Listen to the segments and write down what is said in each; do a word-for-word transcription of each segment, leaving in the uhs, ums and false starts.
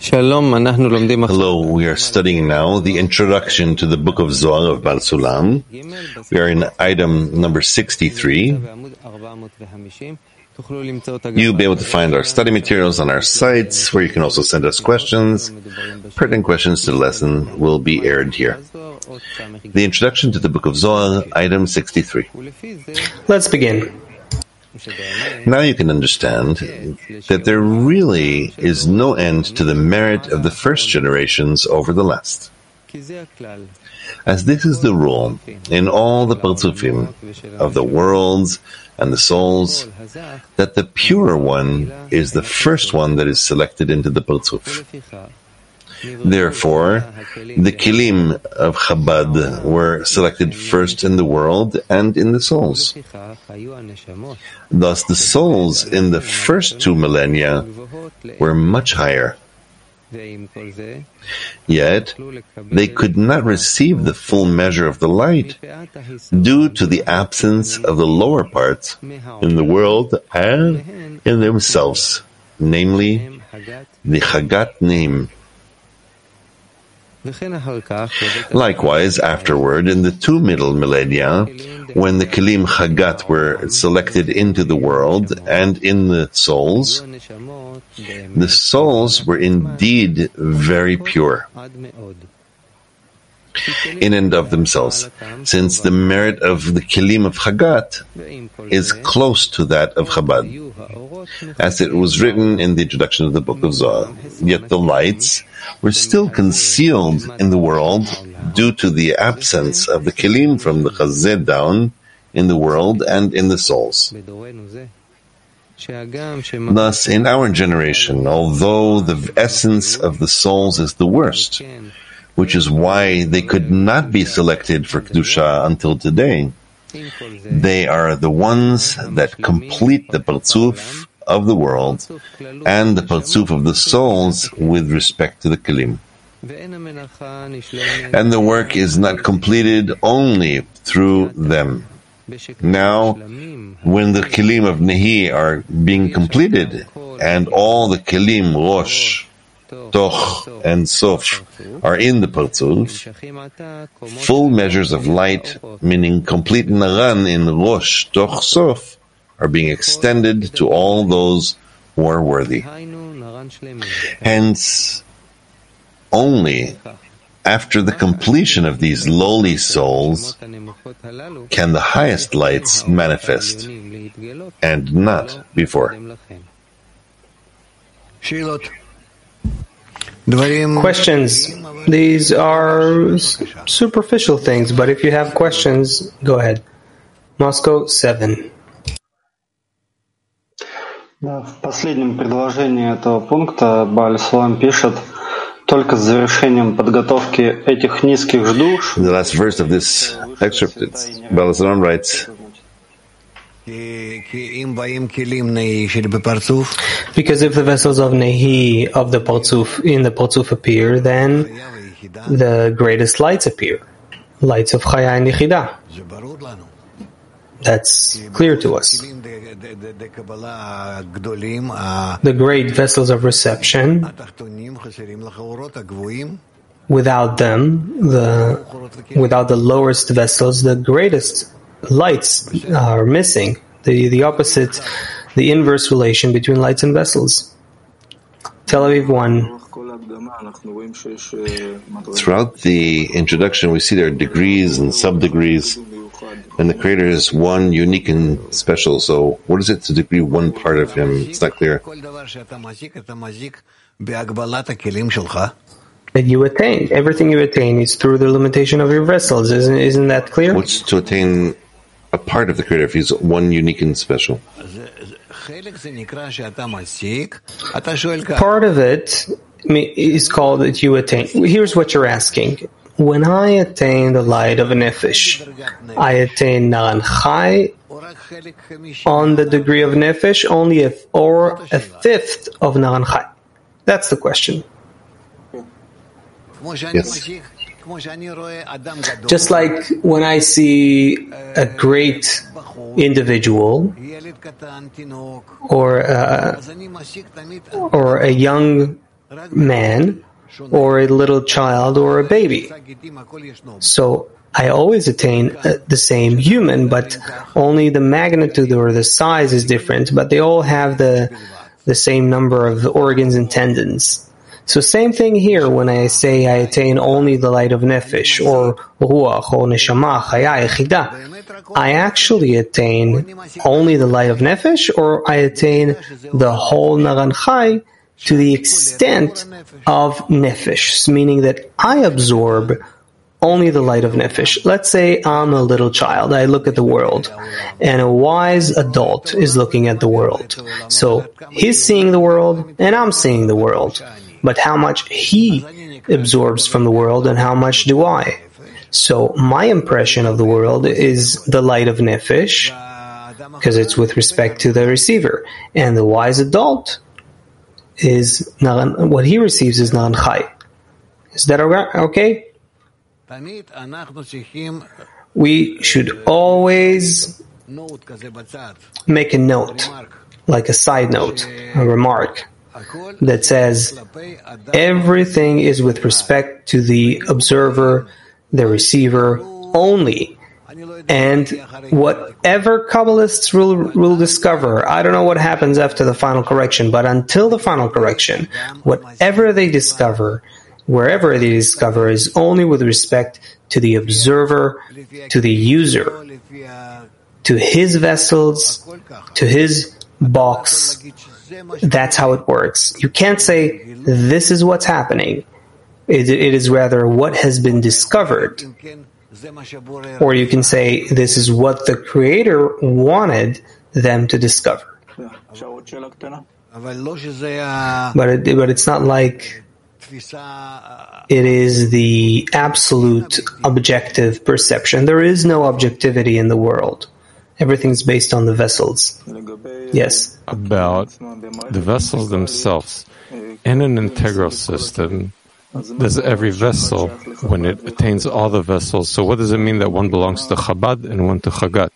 Hello, we are studying now the introduction to the book of Zohar of Baal Sulam. We are in item number sixty-three. You'll be able to find our study materials on our sites, where you can also send us questions. Pertinent questions to the lesson will be aired here. The introduction to the book of Zohar, item sixty-three. Let's begin. Now you can understand that there really is no end to the merit of the first generations over the last. As this is the rule in all the Partzufim of the worlds and the souls, that the pure one is the first one that is selected into the Partzuf. Therefore, the Kilim of Chabad were selected first in the world and in the souls. Thus, the souls in the first two millennia were much higher. Yet, they could not receive the full measure of the light due to the absence of the lower parts in the world and in themselves, namely, the Chagat name. Likewise, afterward, in the two middle millennia, when the Kelim Chagat were selected into the world and in the souls, the souls were indeed very pure in and of themselves, since the merit of the Kelim of Chagat is close to that of Chabad, as it was written in the introduction of the book of Zohar. Yet the lights were still concealed in the world due to the absence of the Kelim from the Chazed down in the world and in the souls. Thus, in our generation, although the essence of the souls is the worst, which is why they could not be selected for Kedusha until today, they are the ones that complete the Partzuf of the world and the Partzuf of the souls with respect to the Kelim. And the work is not completed only through them. Now, when the Kelim of Nehi are being completed, and all the Kelim Rosh, Toch, and Sof are in the Partzuf, full measures of light, meaning complete Naran in Rosh, Toch, Sof, are being extended to all those who are worthy. Hence, only after the completion of these lowly souls can the highest lights manifest, and not before. Questions. These are superficial things, but if you have questions, go ahead. Moscow seven. Да, в последнем предложении этого пункта Бааль Сулам пишет: только с завершением подготовки этих низких душ. In the last verse of this excerpt, Baal Sulam writes, because if the vessels of Nehi of the Partzuf in the Partzuf appear, then the greatest lights appear, lights of Chaya and Yechidah. That's clear to us. The great vessels of reception, without them, the without the lowest vessels, the greatest lights are missing. The the opposite, the inverse relation between lights and vessels. Tel Aviv one. Throughout the introduction, we see there are degrees and sub-degrees, and the Creator is one, unique and special. So what is it to degree one part of Him? It's not clear. That you attain. Everything you attain is through the limitation of your vessels. Isn't, isn't that clear? What's to attain a part of the Creator if He's one, unique and special? Part of it is called that you attain. Here's what you're asking. When I attain the light of a nefesh, I attain Naran Chai on the degree of nefesh, only if or a fifth of Naran Chai. That's the question. Yes. Just like when I see a great individual or a, or a young man or a little child or a baby. So I always attain uh, the same human, but only the magnitude or the size is different, but they all have the the same number of organs and tendons. So same thing here when I say I attain only the light of nefesh, or ruach, or neshama, chaya, echida. I actually attain only the light of nefesh, or I attain the whole naran chai to the extent of nefesh, meaning that I absorb only the light of nefesh. Let's say I'm a little child. I look at the world, and a wise adult is looking at the world. So he's seeing the world, and I'm seeing the world. But how much he absorbs from the world, and how much do I? So my impression of the world is the light of nefesh, because it's with respect to the receiver. And the wise adult is naran, what he receives is naran chai. Is that okay? We should always make a note, like a side note, a remark, that says everything is with respect to the observer, the receiver only. And whatever Kabbalists will, will discover, I don't know what happens after the final correction, but until the final correction, whatever they discover, wherever they discover, is only with respect to the observer, to the user, to his vessels, to his box. That's how it works. You can't say, this is what's happening. It, it is rather what has been discovered. Or you can say, this is what the Creator wanted them to discover. But, it, but it's not like it is the absolute objective perception. There is no objectivity in the world. Everything's based on the vessels. Yes? About the vessels themselves. In an integral system, there's every vessel, when it attains all the vessels, so what does it mean that one belongs to Chabad and one to Chagat?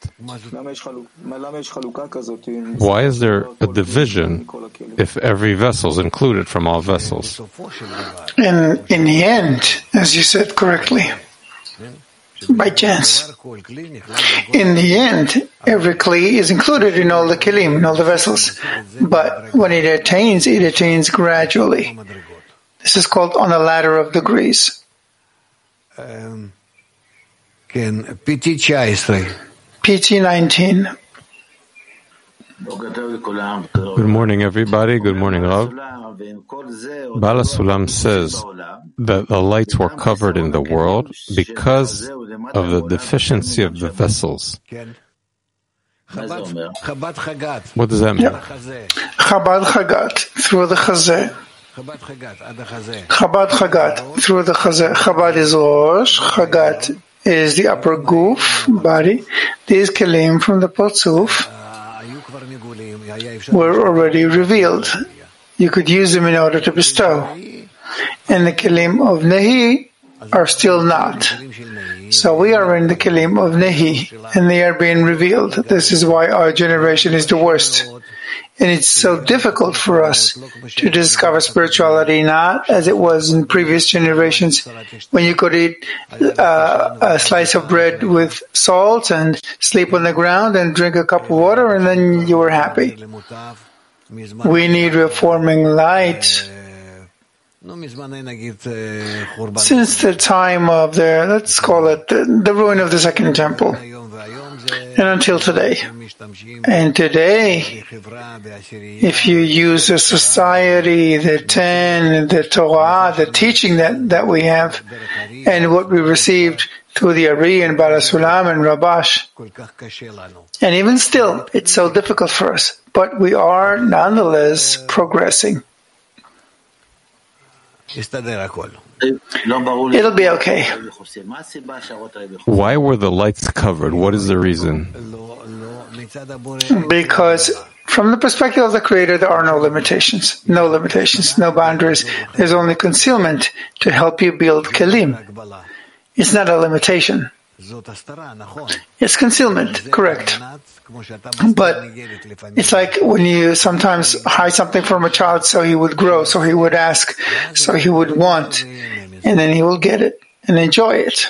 Why is there a division if every vessel is included from all vessels? And in the end, as you said correctly, by chance, in the end, every kli is included in all the kelim, in all the vessels. But when it attains, it attains gradually. This is called on a ladder of degrees. Um, P T nineteen. Good morning, everybody. Good morning, Rav. Baal HaSulam says that the lights were covered in the world because of the deficiency of the vessels. What does that mean? Yeah. Chabad Chagat, through the Chazeh. Chabad Chagat, through the Chazeh. Chabad is Rosh, Chagat is the upper goof, body. These kelim from the Parzuf were already revealed. You could use them in order to bestow. And the kelim of Nehi are still not. So we are in the kelim of Nehi, and they are being revealed. This is why our generation is the worst. And it's so difficult for us to discover spirituality, not as it was in previous generations, when you could eat uh, a slice of bread with salt and sleep on the ground and drink a cup of water, and then you were happy. We need reforming light. Since the time of the, let's call it, the, the ruin of the Second Temple, and until today. And today, if you use the society, the ten, the Torah, the teaching that, that we have, and what we received through the Ari and Baal HaSulam and Rabash, and even still, it's so difficult for us, but we are nonetheless progressing. It'll be okay. Why were the lights covered? What is the reason? Because from the perspective of the Creator, there are no limitations. No limitations, no boundaries. There's only concealment to help you build kelim. It's not a limitation. It's concealment, correct. But it's like when you sometimes hide something from a child so he would grow, so he would ask, so he would want, and then he will get it and enjoy it.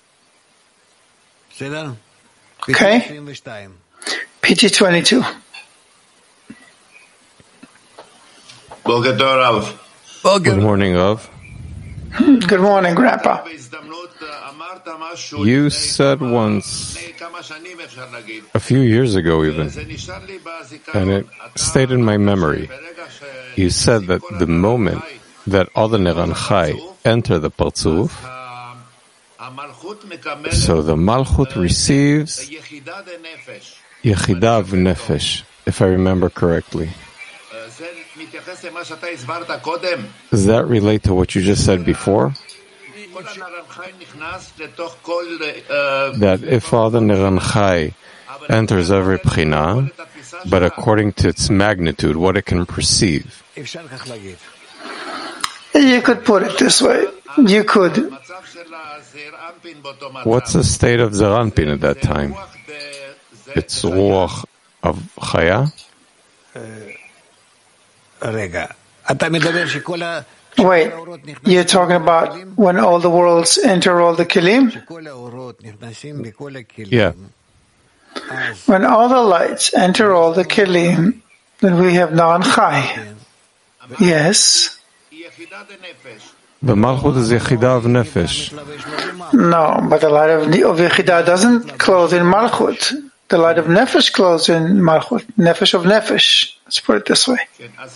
Okay? P T twenty-two. Good morning, Rav. Good morning, Grandpa. You said once, a few years ago even, and it stayed in my memory, you said that the moment that all the Neran Chai enter the Partzuf, so the Malchut receives Yechidah Nefesh, if I remember correctly. Does that relate to what you just said before? That if all the Neran Chai enters every Bchina, but according to its magnitude, what it can perceive. You could put it this way. You could. What's the state of Zeir Anpin at that time? It's Ruach of Chaya? Wait, you're talking about when all the worlds enter all the Kelim? Yeah. When all the lights enter all the Kelim, then we have Neran Chai. Yes. The Malchut is Yechidah of Nefesh. No, but the light of, of Yechidah doesn't close in Malchut. The light of Nefesh closes in Malchut. Nefesh of Nefesh. Let's put it this way.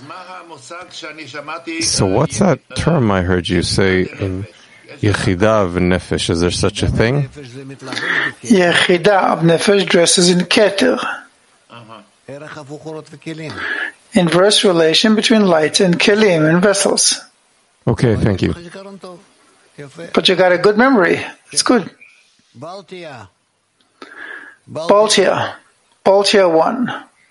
So what's that term I heard you say, um, Yechidah of Nefesh? Is there such a thing? Yechidah of Nefesh dresses in Keter. Inverse relation between lights and Kelim and vessels. Okay, thank you. But you got a good memory. It's good. Baltia. Baltia one.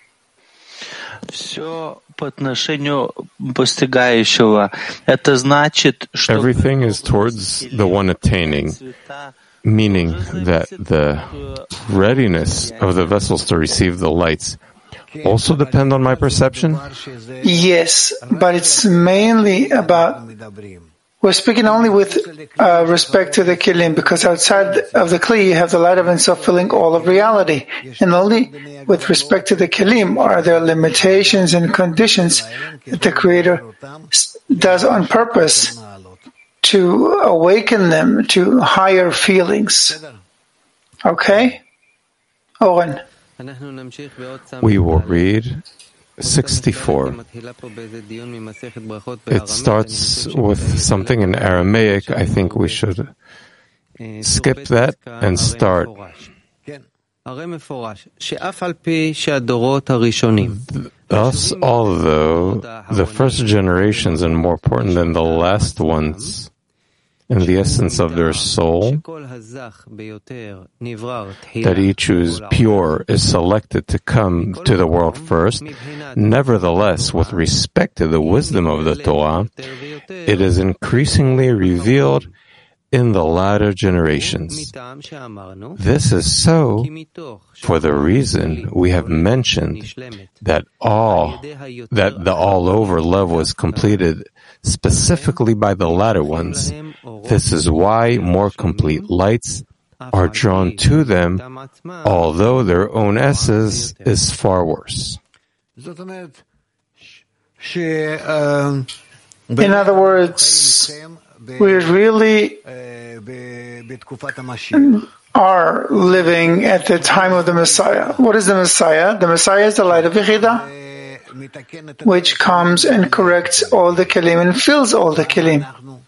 Everything is towards the one attaining, meaning that the readiness of the vessels to receive the lights also depend on my perception? Yes, but it's mainly about, we're speaking only with uh, respect to the Kelim, because outside of the Kli you have the light of Ein Sof filling all of reality, and only with respect to the Kelim are there limitations and conditions that the Creator does on purpose to awaken them to higher feelings. Okay? Oren. We will read sixty-four. It starts with something in Aramaic. I think we should skip that and start. Thus, although the first generations are more important than the last ones, in the essence of their soul, that each who is pure is selected to come to the world first. Nevertheless, with respect to the wisdom of the Torah, it is increasingly revealed in the latter generations. This is so for the reason we have mentioned that all that the all-over love was completed specifically by the latter ones. This is why more complete lights are drawn to them, although their own essence is far worse. In other words, we really are living at the time of the Messiah. What is the Messiah? The Messiah is the light of Yechidah, which comes and corrects all the Kelim and fills all the Kelim.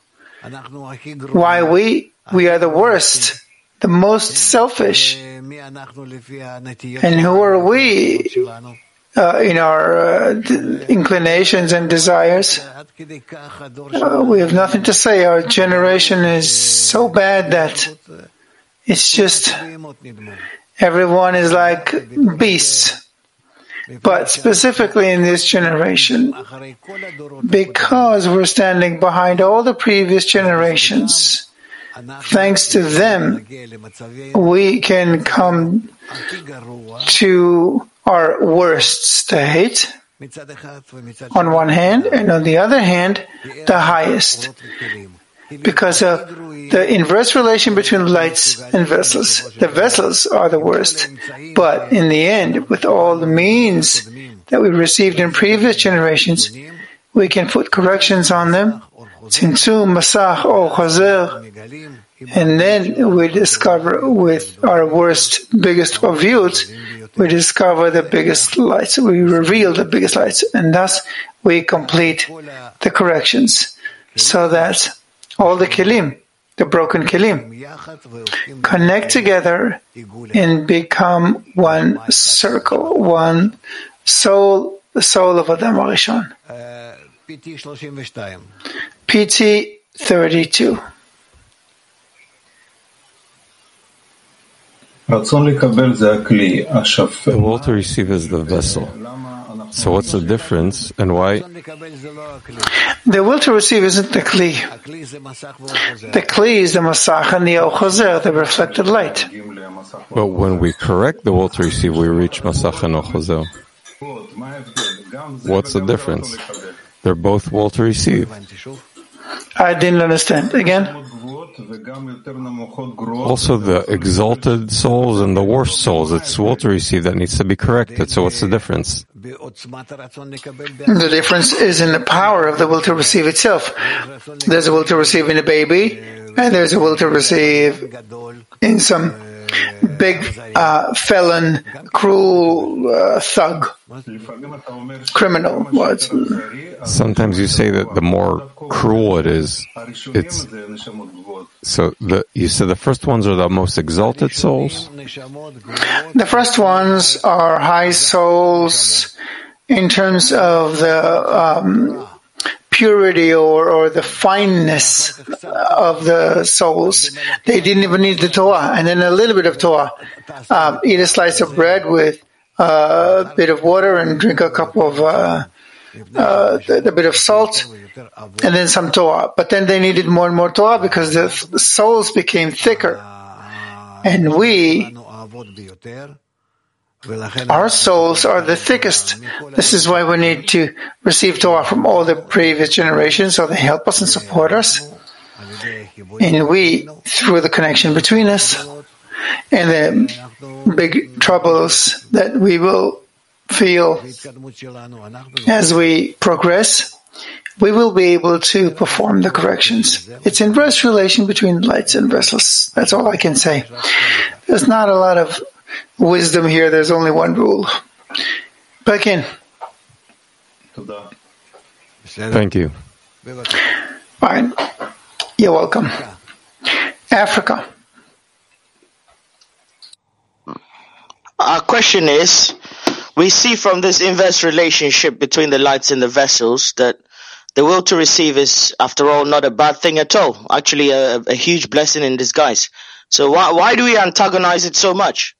Why we? We are the worst, the most selfish. And who are we uh, in our uh, d- inclinations and desires? Uh, we have nothing to say. Our generation is so bad that it's just everyone is like beasts. But specifically in this generation, because we're standing behind all the previous generations, thanks to them, we can come to our worst state on one hand, and on the other hand, the highest. Because of the inverse relation between lights and vessels. The vessels are the worst. But in the end, with all the means that we received in previous generations, we can put corrections on them. Tzimtzum, Masach, or Chazer. And then we discover with our worst, biggest of views, we discover the biggest lights. We reveal the biggest lights. And thus we complete the corrections. So that all the kelim, the broken kelim, connect together and become one circle, one soul, the soul of Adam HaRishon. P T thirty-two. The will to receive is the vessel. So what's the difference, and why? The will to receive isn't the kli. The kli is the masach and the ochazer, the reflected light. But when we correct the will to receive, we reach masach and ochazer. What's the difference? They're both will to receive. I didn't understand. Again? Also, the exalted souls and the worst souls, it's will to receive that needs to be corrected. So what's the difference? The difference is in the power of the will to receive itself. There's a will to receive in a baby, and there's a will to receive in some big uh, felon, cruel uh, thug, criminal. What? Sometimes you say that the more cruel it is, it's so. The you said the first ones are the most exalted souls. The first ones are high souls in terms of the um, purity or, or the fineness of the souls. They didn't even need the Torah, and then a little bit of Torah. Um, eat a slice of bread with uh, a bit of water and drink a cup of uh, uh, a bit of salt, and then some Torah. But then they needed more and more Torah because the, the souls became thicker. And we, our souls are the thickest. This is why we need to receive Torah from all the previous generations so they help us and support us. And we, through the connection between us and the big troubles that we will feel as we progress, we will be able to perform the corrections. It's inverse relation between lights and vessels. That's all I can say. There's not a lot of wisdom here. There's only one rule. Back in. Thank you. Fine. You're welcome. Africa. Our question is, we see from this inverse relationship between the lights and the vessels that the will to receive is, after all, not a bad thing at all. Actually, a, a huge blessing in disguise. So why, why do we antagonize it so much?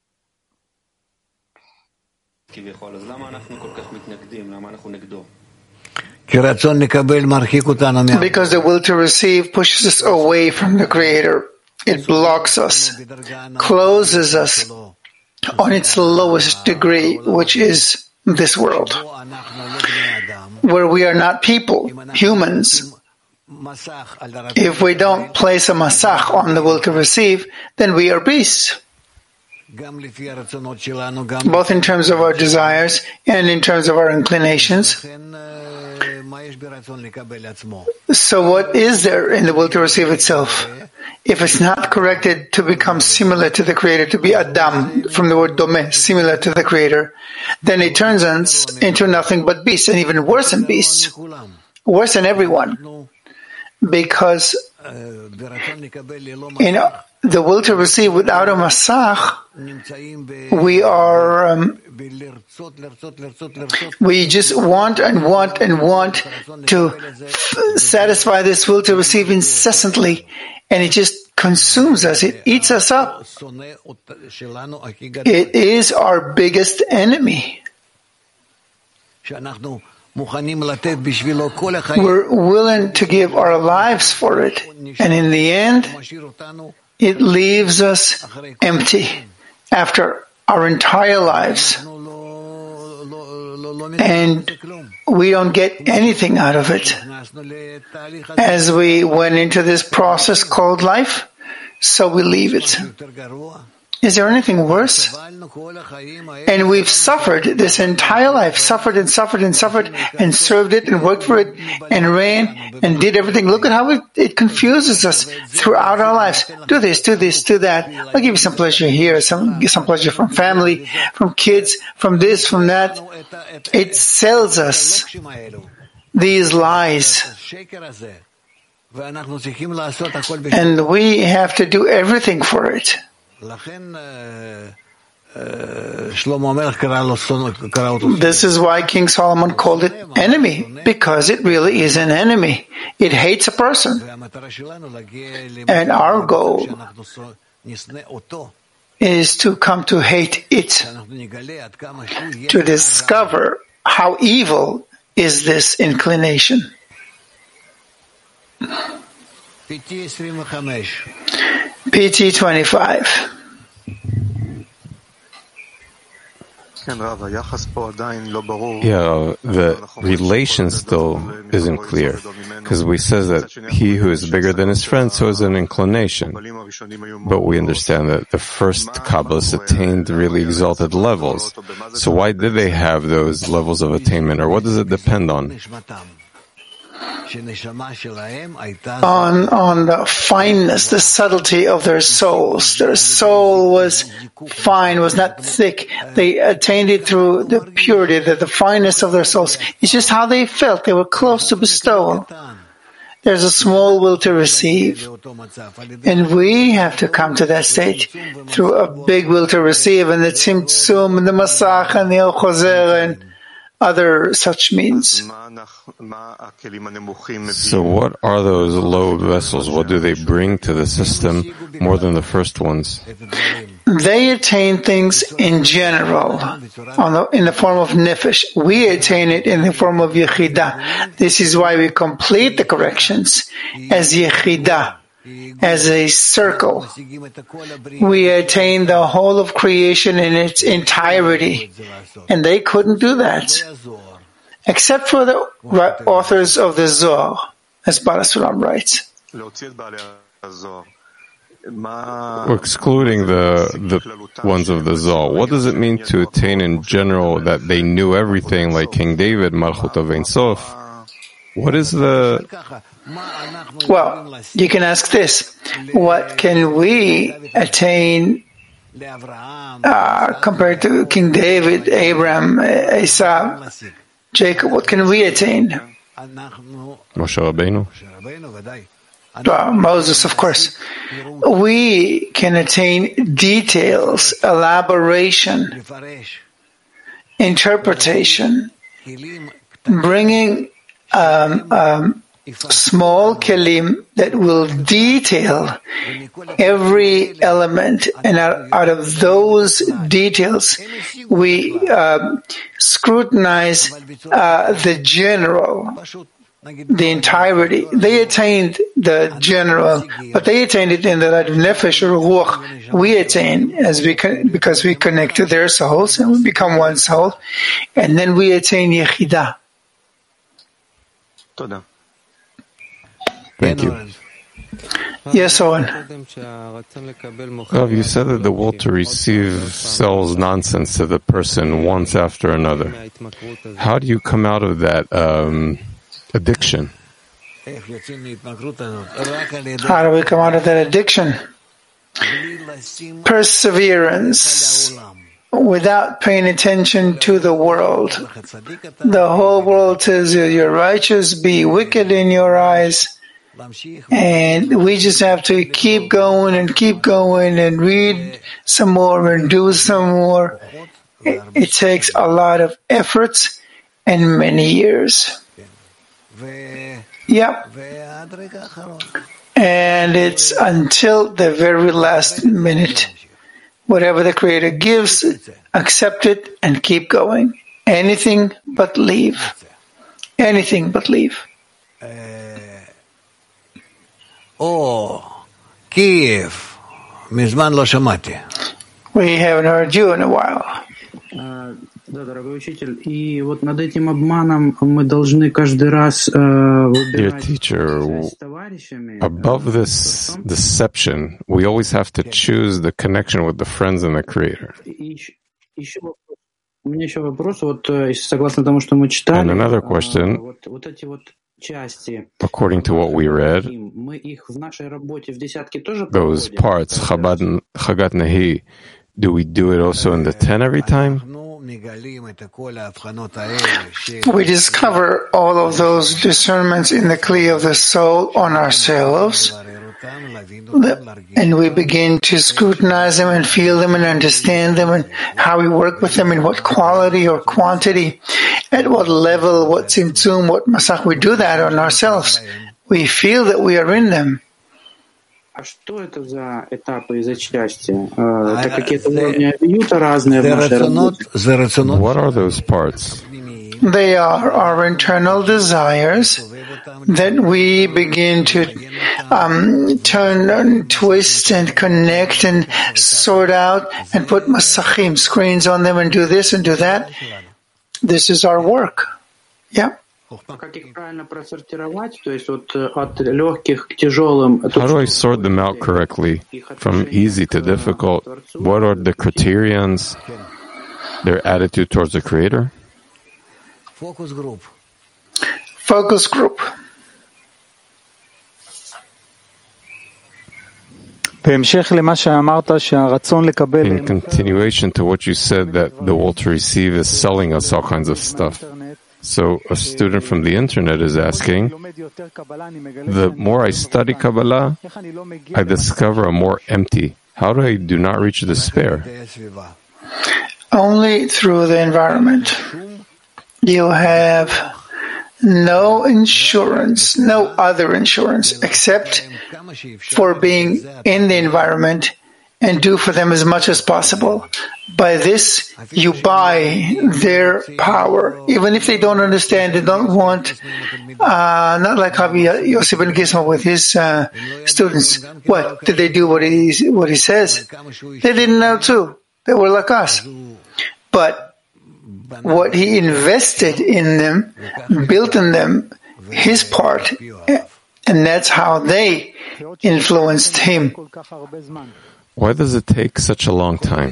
כביכול, אז למה אנחנו כל כך מתנגדים? למה אנחנו נגדו? Because the will to receive pushes us away from the Creator. It blocks us, closes us on its lowest degree, which is this world, where we are not people, humans. If we don't place a masach on the will to receive, then we are beasts, both in terms of our desires and in terms of our inclinations. So what is there in the will to receive itself? If it's not corrected to become similar to the Creator, to be Adam, from the word domeh, similar to the Creator, then it turns us into nothing but beasts, and even worse than beasts, worse than everyone. Because in the will to receive without a masach, we are, um, we just want and want and want to f- satisfy this will to receive incessantly, and it just consumes us, it eats us up. It is our biggest enemy. We're willing to give our lives for it. And in the end, it leaves us empty after our entire lives. And we don't get anything out of it. As we went into this process called life, so we leave it. Is there anything worse? And we've suffered this entire life, suffered and suffered and suffered, and served it and worked for it and ran and did everything. Look at how it, it confuses us throughout our lives. Do this, do this, do that. I'll give you some pleasure here, some, some pleasure from family, from kids, from this, from that. It sells us these lies. And we have to do everything for it. This is why King Solomon called it enemy, because it really is an enemy. It hates a person. And our goal is to come to hate it, to discover how evil is this inclination. P T twenty-five. Yeah, the relation still isn't clear, because we says that he who is bigger than his friend, so is an inclination. But we understand that the first Kabbalists attained really exalted levels. So why did they have those levels of attainment, or what does it depend on? On, on the fineness, the subtlety of their souls. Their soul was fine, was not thick. They attained it through the purity, the, the fineness of their souls. It's just how they felt. They were close to bestowal. There's a small will to receive. And we have to come to that stage through a big will to receive, and the Tzimtzum, and the Masach, and the El Choser, and other such means. So what are those low vessels? What do they bring to the system more than the first ones? They attain things in general, on the, in the form of nefesh. We attain it in the form of yechidah. This is why we complete the corrections as yechidah, as a circle. We attain the whole of creation in its entirety. And they couldn't do that, except for the authors of the Zohar, as Baal HaSulam writes. We're excluding the the ones of the Zohar. What does it mean to attain in general that they knew everything, like King David, Malchut of Ein Sof? What is the... Well, you can ask this. What can we attain uh, compared to King David, Abraham, Esau, Jacob? What can we attain? Moshe Rabbeinu. Uh, Moses, of course. We can attain details, elaboration, interpretation, bringing um, um, small kelim that will detail every element, and out, out of those details we uh, scrutinize uh, the general, the entirety. They attained the general, but they attained it in the light of nefesh or ruach. We attain as we con- because we connect to their souls and we become one soul, and then we attain yechidah. Thank you. Yes, Owen. Rav, you said that the will to receive sells nonsense to the person once after another. How do you come out of that um, addiction? How do we come out of that addiction? Perseverance. Without paying attention to the world. The whole world says you're righteous, be wicked in your eyes. And we just have to keep going and keep going and read some more and do some more. It, it takes a lot of efforts and many years. Yep. And it's until the very last minute. Whatever the Creator gives, accept it and keep going. Anything but leave. anything but leave. Oh, Kiev. מזמן לא שמעתי. We haven't heard you in a while. Да, дорогой учитель, и вот над этим обманом мы должны каждый раз выбирать с товарищами. Above this deception, we always have to choose the connection with the friends and the Creator. Еще у меня еще вопрос, вот согласно тому, что мы читали. And another question. Вот, вот эти вот части. According to what we read, мы их в нашей работе в десятке тоже those parts, Chabad, Chagat Nahi, do we do it also in the ten every time? We discover all of those discernments in the Kli of the soul on ourselves, and we begin to scrutinize them and feel them and understand them and how we work with them, in what quality or quantity, at what level, what tzimtzum, what masach. We do that on ourselves. We feel that we are in them. А что это за этапы и за части? Это какие-то уровни авиюта разные в нашей работе? What are those parts? They are our internal desires that we begin to um, turn and twist and connect and sort out and put masachim, screens on them, and do this and do that. This is our work. Yeah. Как их правильно просортировать, то есть вот от легких к тяжелым? How do I sort them out correctly, from easy to difficult? What are the criterions? Their attitude towards the Creator? Focus group. Focus group. In continuation to what you said, that the will to receive is selling us all kinds of stuff. So a student from the internet is asking, the more I study Kabbalah, I discover I'm more empty. How do I do not reach despair? Only through the environment. You have no insurance, no other insurance, except for being in the environment and do for them as much as possible. By this, you buy their power. Even if they don't understand, they don't want, uh, not like Rabbi Yossi ben Gisma with his uh, students. What? Did they do what he, what he says? They didn't know too. They were like us. But what he invested in them, built in them, his part, and that's how they influenced him. Why does it take such a long time?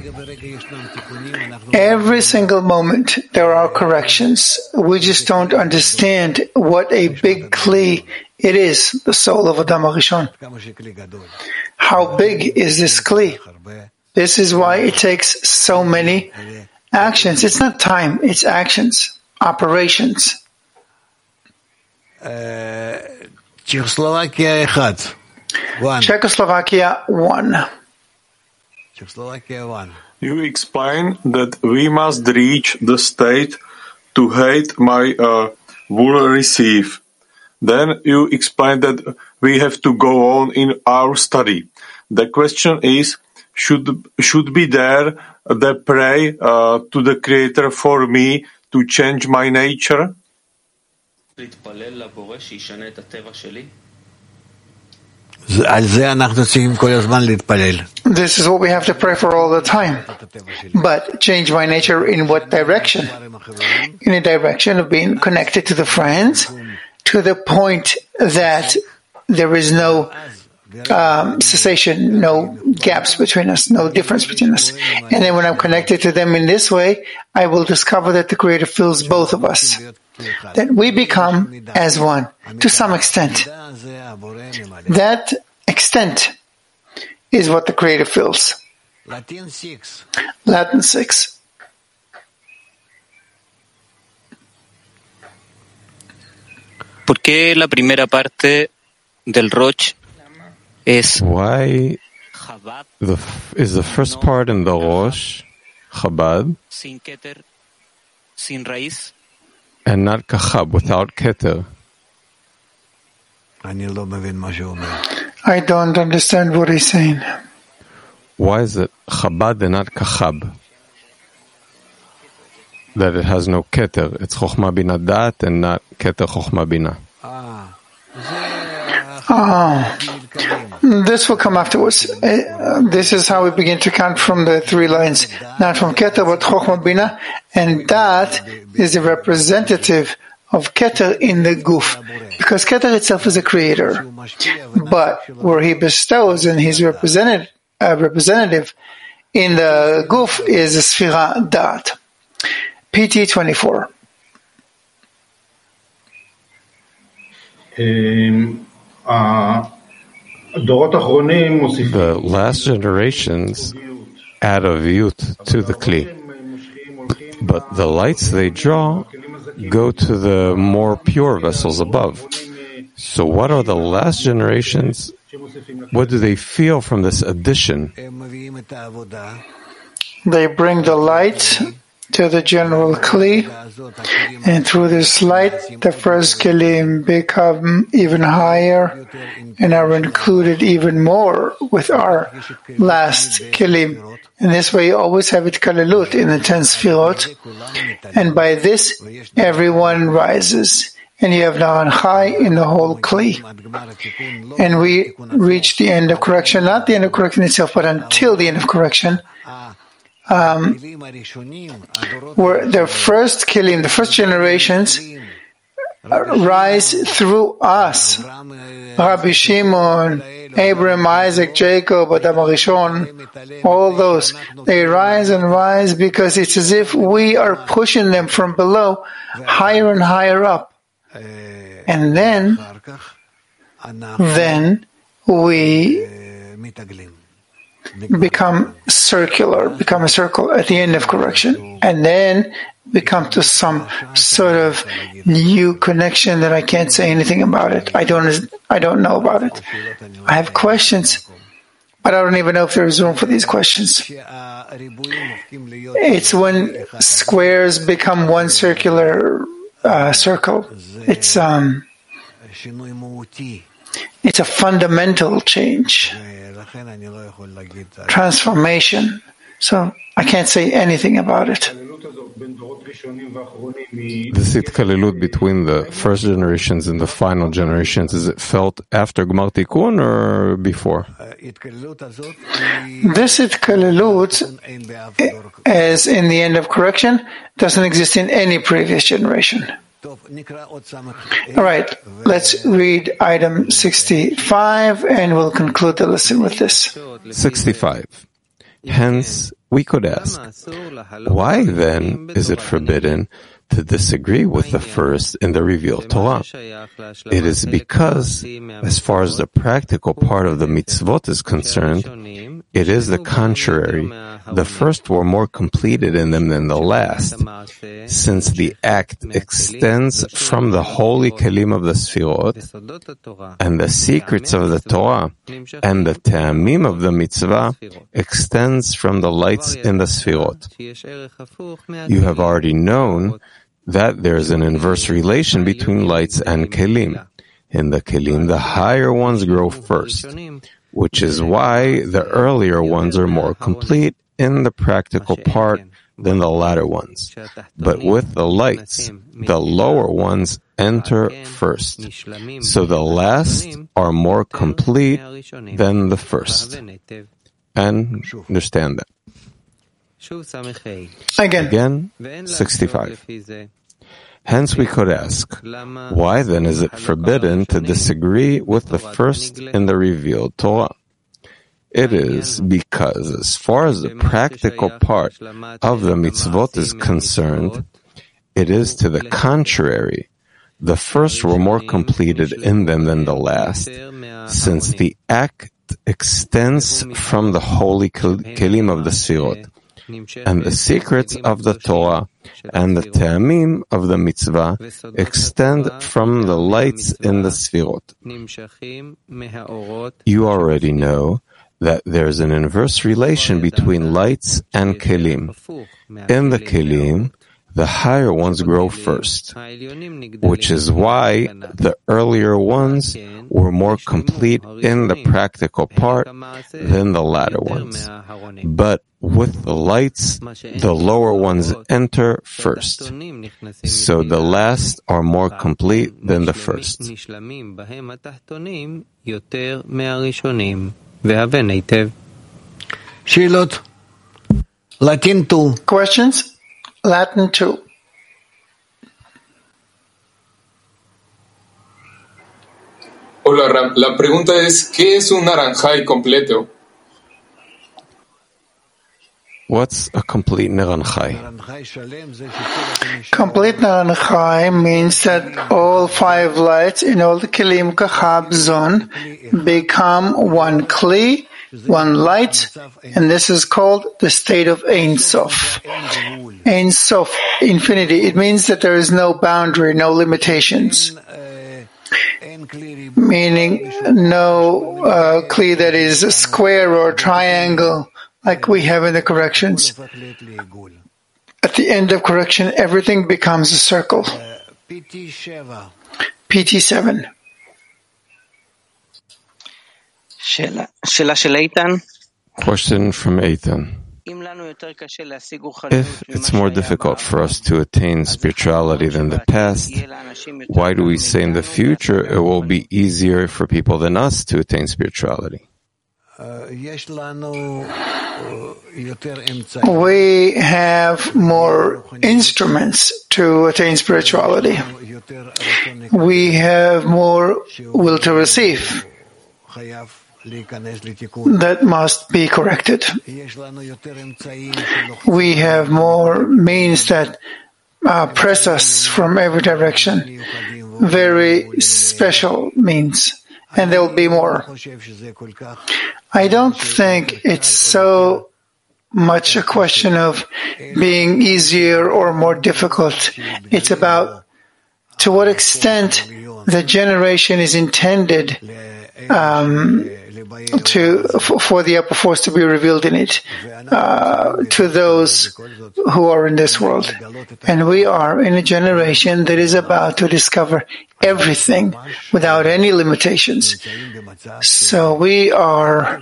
Every single moment there are corrections. We just don't understand what a big kli it is, the soul of Adam HaRishon. How big is this kli? This is why it takes so many actions. It's not time, it's actions, operations. Uh, Czechoslovakia one. Czechoslovakia one. Czechoslovakia one. You explain that we must reach the state to hate my uh, will receive. Then you explain that we have to go on in our study. The question is, should should be there the pray uh, to the Creator for me to change my nature? This is what we have to pray for all the time. But change my nature in what direction? In a direction of being connected to the friends, to the point that there is no um, cessation, no gaps between us, no difference between us. And then when I'm connected to them in this way, I will discover that the Creator fills both of us. That we become as one, to some extent. That extent is what the Creator fills. Latin six. Latin six. ¿Por qué la primera parte del Rosh es Why the, is the first part in the Rosh Chabad sin Keter, sin raíz? And not Kachab, without Keter? I don't understand what he's saying. Why is it Chabad and not Kachab? that it has no keter. It's chokhmah bina dat and not keter chokhmah bina. Oh, this will come afterwards. Uh, this is how we begin to count from the three lines, not from Keter but Chokhmah Bina, and that is the representative of Keter in the Guf, because Keter itself is a creator, but where he bestows and he's represented, uh, representative in the Guf is the Sfira Dat. P T twenty-four. Um. The last generations add a viyut to the kli, but the lights they draw go to the more pure vessels above. So what are the last generations? What do they feel from this addition? They bring the light to the general kli, and through this light the first kelim become even higher and are included even more with our last kelim. In this way you always have it kalelut in the ten sfirot, and by this everyone rises, and you have Naran Chai in the whole kli. And we reach the end of correction, not the end of correction itself, but until the end of correction. Um, where the first kelim, the first generations rise through us. Rabbi Shimon, Abraham, Isaac, Jacob, Adam Rishon, all those, they rise and rise because it's as if we are pushing them from below higher and higher up. And then, then we become circular, become a circle at the end of correction. And then we come to some sort of new connection that I can't say anything about it. I don't, I don't know about it. I have questions, but I don't even know if there is room for these questions. It's when squares become one circular uh, circle. It's, um, it's a fundamental change. Transformation. So I can't say anything about it. This itkaleilut between the first generations and the final generations, is it felt after Gmar Tikkun or before? This itkaleilut, as in the end of correction, doesn't exist in any previous generation. All right, let's read item sixty-five, and we'll conclude the lesson with this. sixty-five. Hence, we could ask, why then is it forbidden to disagree with the first in the revealed Torah? It is because, as far as the practical part of the mitzvot is concerned, it is the contrary. The first were more completed in them than the last, since the act extends from the holy kelim of the sfirot, and the secrets of the Torah, and the te'amim of the mitzvah extends from the lights in the sfirot. You have already known that there is an inverse relation between lights and kelim. In the kelim, the higher ones grow first, which is why the earlier ones are more complete in the practical part than the latter ones. But with the lights, the lower ones enter first. So the last are more complete than the first. And understand that. Again. Again, sixty-five. Hence we could ask, why then is it forbidden to disagree with the first in the revealed Torah? It is because, as far as the practical part of the mitzvot is concerned, it is to the contrary. The first were more completed in them than the last, since the act extends from the holy kelim of the sfirot, and the secrets of the Torah and the te'amim of the mitzvah extend from the lights in the sfirot. You already know that there is an inverse relation between lights and kelim. In the kelim, the higher ones grow first, which is why the earlier ones were more complete in the practical part than the latter ones. But with the lights, the lower ones enter first. So the last are more complete than the first. Latin two. Questions? Latin two. Hola Ram, la pregunta es, ¿qué es un naranjai completo? What's a complete naranjai? Complete naranjai means that all five lights in all the Kelim Kachab zone become one Kli, one light, and this is called the state of Ein Sof. Ein Sof, infinity. It means that there is no boundary, no limitations. Meaning no uh, Kli that is a square or a triangle like we have in the corrections. At the end of correction, everything becomes a circle. P T seven. Question from Eitan. If it's more difficult for us to attain spirituality than the past, why do we say in the future it will be easier for people than us to attain spirituality? We have more instruments to attain spirituality. We have more will to receive. That must be corrected. We have more means that uh, press us from every direction. Very special means. And there will be more. I don't think it's so much a question of being easier or more difficult. It's about to what extent the generation is intended um, to for the upper force to be revealed in it uh, to those who are in this world. And we are in a generation that is about to discover everything without any limitations. So we are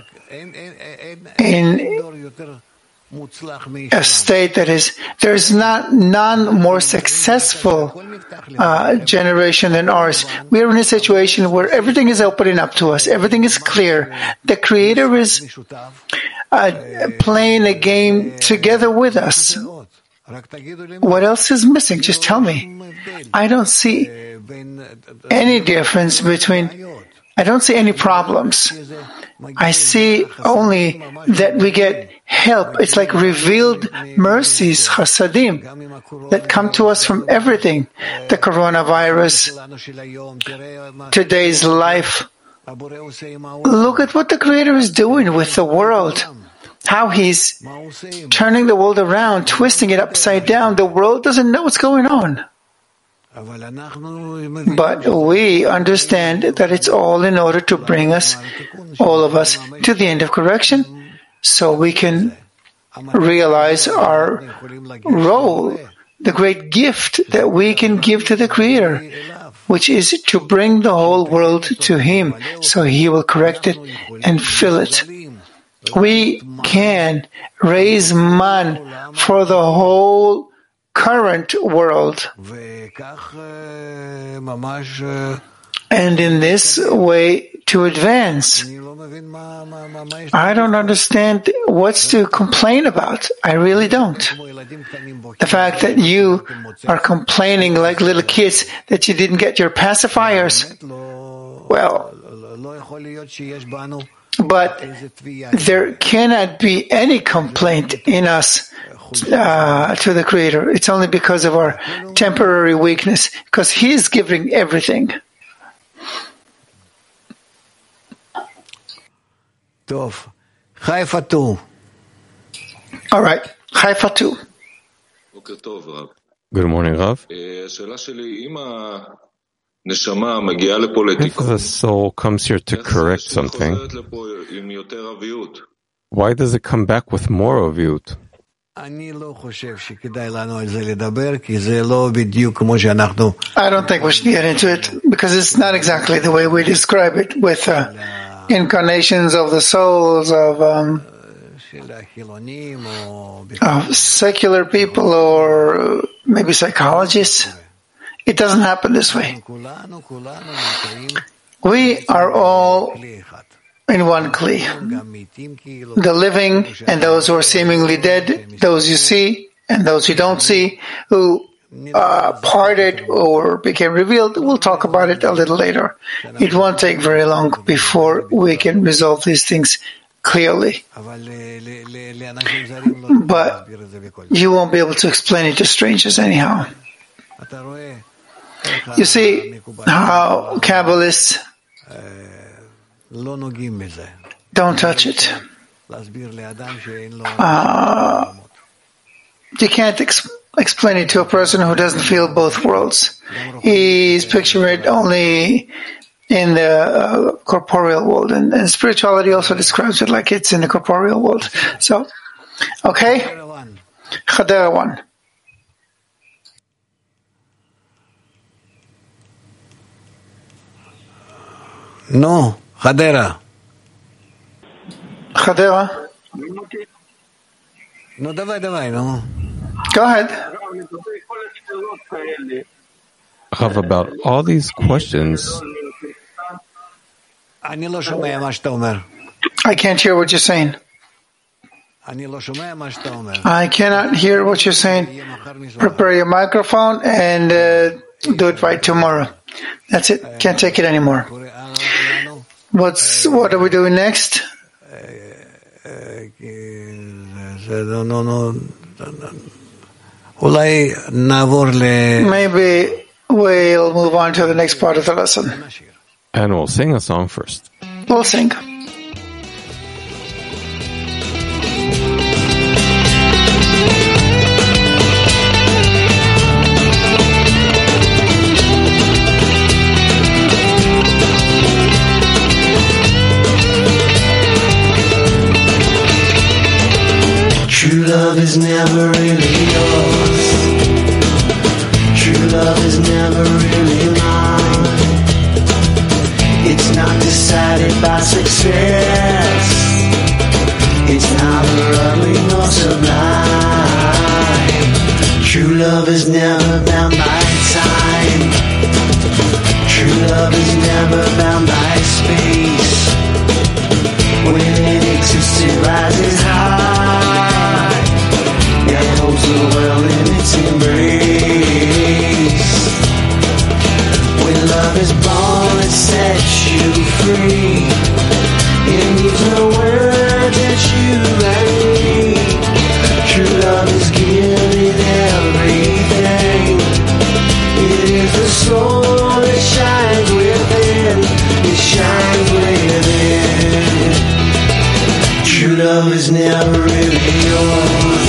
in a state that is, there's not none more successful uh, generation than ours. We are in a situation where everything is opening up to us. Everything is clear. The Creator is uh, playing a game together with us. What else is missing? Just tell me. I don't see any difference between, I don't see any problems. I see only that we get help. It's like revealed mercies, chasadim, that come to us from everything. The coronavirus, today's life. Look at what the Creator is doing with the world. How He's turning the world around, twisting it upside down. The world doesn't know what's going on. But we understand that it's all in order to bring us, all of us, to the end of correction, so we can realize our role, the great gift that we can give to the Creator, which is to bring the whole world to Him, so He will correct it and fill it. We can raise man for the whole current world. And in this way to advance. I don't understand what's to complain about. I really don't. The fact that you are complaining like little kids that you didn't get your pacifiers, well, but there cannot be any complaint in us uh, to the Creator. It's only because of our temporary weakness, because He is giving everything. Tov. Haifa two. All right. Haifa two. Good morning, Rav. If the soul comes here to correct something, why does it come back with more aviut? I don't think we should get into it because it's not exactly the way we describe it with uh, incarnations of the souls of, um, of secular people or maybe psychologists. It doesn't happen this way. We are all in one kli. The living and those who are seemingly dead, those you see and those you don't see, who uh, parted or became revealed. We'll talk about it a little later. It won't take very long before we can resolve these things clearly. But you won't be able to explain it to strangers anyhow. You see how Kabbalists don't touch it. Uh, you can't ex- explain it to a person who doesn't feel both worlds. He's picturing it only in the uh, corporeal world, and, and spirituality also describes it like it's in the corporeal world. So, okay? Chadera one. No, Chadera. Chadera. No, давай, давай, no. Go ahead. Rav, about all these questions, I can't hear what you're saying. I cannot hear what you're saying. Prepare your microphone and uh, do it right tomorrow. That's it. Can't take it anymore. What's what are we doing next? Maybe we'll move on to the next part of the lesson. And we'll sing a song first. We'll sing. True love is never really yours. True love is never really mine. It's not decided by success. It's neither ugly nor sublime. True love is never bound by time. True love is never bound by space. When it exists, it rises high. It holds the world in its embrace. When love is born, it sets you free. It needs no word that you and me. True love is giving everything. It is the soul that shines within. It shines within. True love is never really yours.